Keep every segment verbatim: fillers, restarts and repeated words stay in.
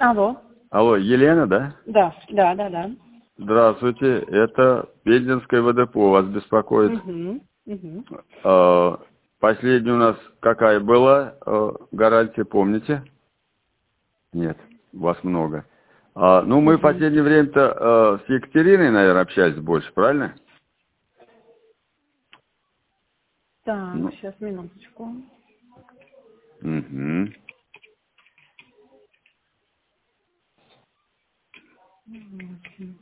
Алло. Алло, Елена, да? Да, да, да, да. Здравствуйте, это Пензенское ВДПО вас беспокоит. Угу, угу. Э, Последняя у нас какая была э, гарантия, помните? Нет, вас много. А, ну, мы в Угу. последнее время-то э, с Екатериной, наверное, общались больше, правильно? Так, Ну, сейчас, минуточку. угу. Мгм.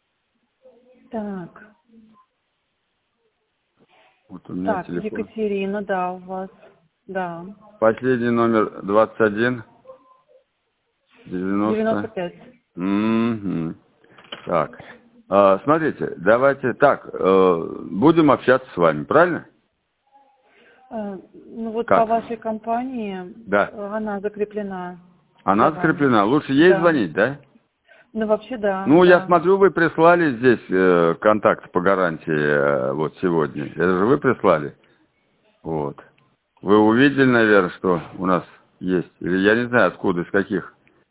Так, Вот у меня так, телефон. Екатерина, да, у вас, да. Последний номер двадцать один девяносто девяносто. пять. Угу. Так, а, смотрите, давайте так, э, будем общаться с вами, правильно? Э, Ну вот по Как? вашей компании Да. э, она закреплена Она за вами. закреплена. Лучше ей Да. звонить, да? Ну вообще да, Ну, я да. смотрю, вы прислали здесь э, контакт по гарантии э, вот сегодня. Это же вы прислали? Вот. Вы увидели, наверное, что у нас есть? Или я не знаю, откуда, из каких.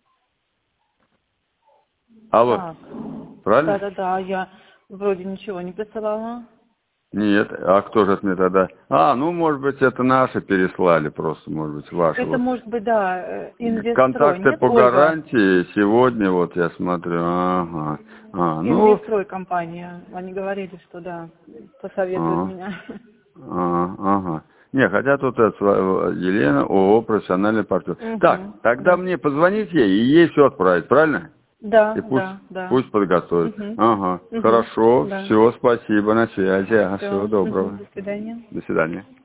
Алло, Так, правильно? да-да-да, я вроде ничего не присылала. Нет, а кто же это мне тогда? А, ну, может быть, это наши переслали просто, может быть, ваши. Это Вот. может быть, да, э, Инвестстрой, Контакты нет, по Ольга? гарантии сегодня, вот я смотрю, ага. А, ну, Инвестрой компания. Они говорили, что да, посоветуют а, меня. а, ага. Не, хотя тут это, сва- Елена, ООО «Профессиональный партнер». Так, Угу, тогда да. мне позвонить ей и ей все отправить, правильно? Да, И пусть, да, да. пусть подготовит. Угу, Ага, угу, хорошо, да. все, спасибо, на связи, ага, Все, всего угу, доброго. до свидания. До свидания.